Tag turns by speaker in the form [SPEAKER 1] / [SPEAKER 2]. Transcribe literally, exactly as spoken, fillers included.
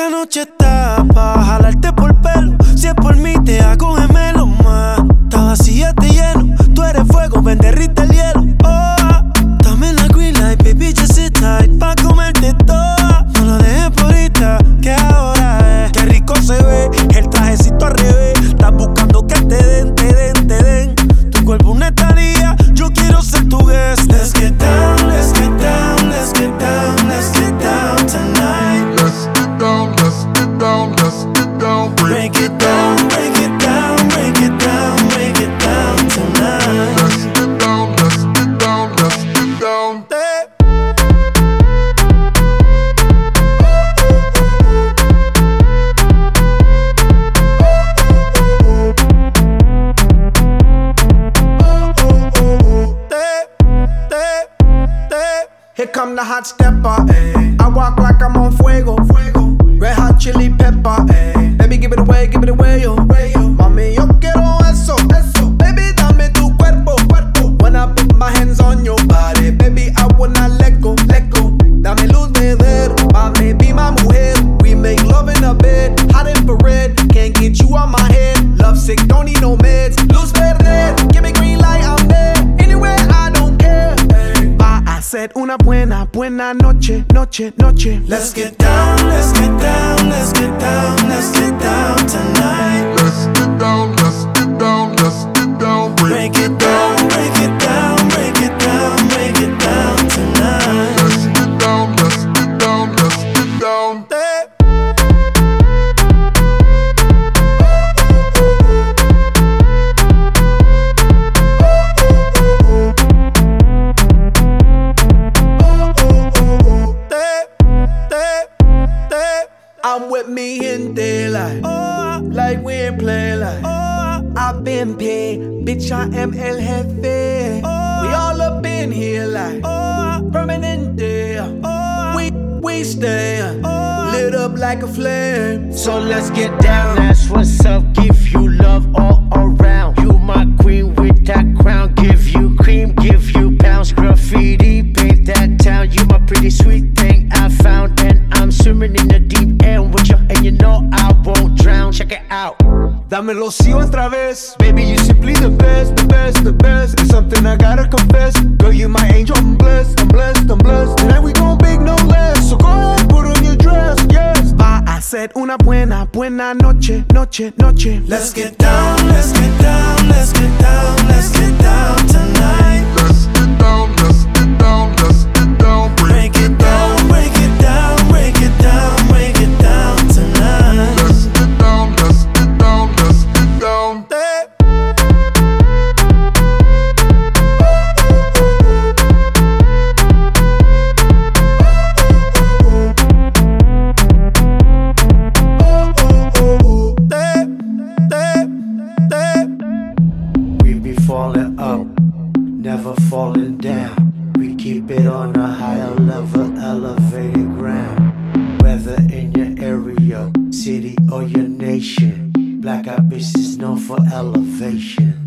[SPEAKER 1] Esta noche está pa' jalarte por pelo. Si es por mí te hago gemelo más. Esta vacía te lleno. Tú eres fuego, ven derrite el hielo. Oh, dame la green light, baby, just sit tight pa' comerte toda. No lo dejes por ahorita, que ahora es. Qué rico se ve, el trajecito al revés. Estás buscando que te den, te den, te den. Tu cuerpo una estadía, yo quiero ser tu guest. Let's get down, let's get down, let's get down, let's get down tonight.
[SPEAKER 2] Let's get down, let's get down, let's get down.
[SPEAKER 1] Break it down, break it down, break it down, break it down tonight.
[SPEAKER 2] Let's get down, let's get down, let's get down.
[SPEAKER 1] Hey.
[SPEAKER 3] Here come the hot stepper, ay. I walk like I'm on fuego, fuego. Red hot chili pepper, ay. Baby, give it away, give it away, yo. Mami, yo quiero eso, eso. Baby, dame tu cuerpo, cuerpo. When I put my hands on your body, baby, I wanna let go, let go. Dame luz verde, mami, be my mujer. We make love in a bed, hot infrared. Can't get you on my head. Love sick, don't need no meds. Luz verde, give me green light, I'm there. Anywhere, I don't care. Ay. Va a ser una buena, buena noche, noche, noche.
[SPEAKER 1] Let's get down, let's get down, let's get down, let's get down tonight.
[SPEAKER 2] Let's get down, let's get down, let's get down.
[SPEAKER 1] Break it down, break it down, break it down, break it down tonight.
[SPEAKER 2] Let's get down, let's get down, let's get down.
[SPEAKER 1] Hey.
[SPEAKER 3] I'm with me in daylight, oh, like we ain't play like. Oh, I've been paid, bitch, I am el jefe. Oh, we all up in here like oh, permanent day. Oh, we we stay oh, lit up like a flame.
[SPEAKER 4] So let's get down. That's what's up. Give you love all around. You my queen with that crown. Give you cream, give you pounds. Graffiti, paint that town. You my pretty sweet thing I found, and I'm swimming in the deep end with you, and you know I won't drown. Check it out.
[SPEAKER 3] Dámelo sí otra vez. Baby, you simply the best, the best, the best. It's something I gotta confess. Girl, you my angel. I'm blessed, I'm blessed, I'm blessed. Tonight we gon' big no less. So go ahead, put on your dress, yes. Va a ser una buena, buena noche, noche, noche.
[SPEAKER 1] Let's get down, let's get down, let's get down, let's get down tonight.
[SPEAKER 2] Let's get down, let's get down, let's get down.
[SPEAKER 1] Break it down, break it down, break it down, break it down tonight.
[SPEAKER 2] Let's get down, let's get down, let's get down.
[SPEAKER 1] Hey.
[SPEAKER 4] We be falling up, never falling down. We keep it on a higher level, elevated ground. Whether in your area, city, or your nation, Black Eyed Peas is known for elevation.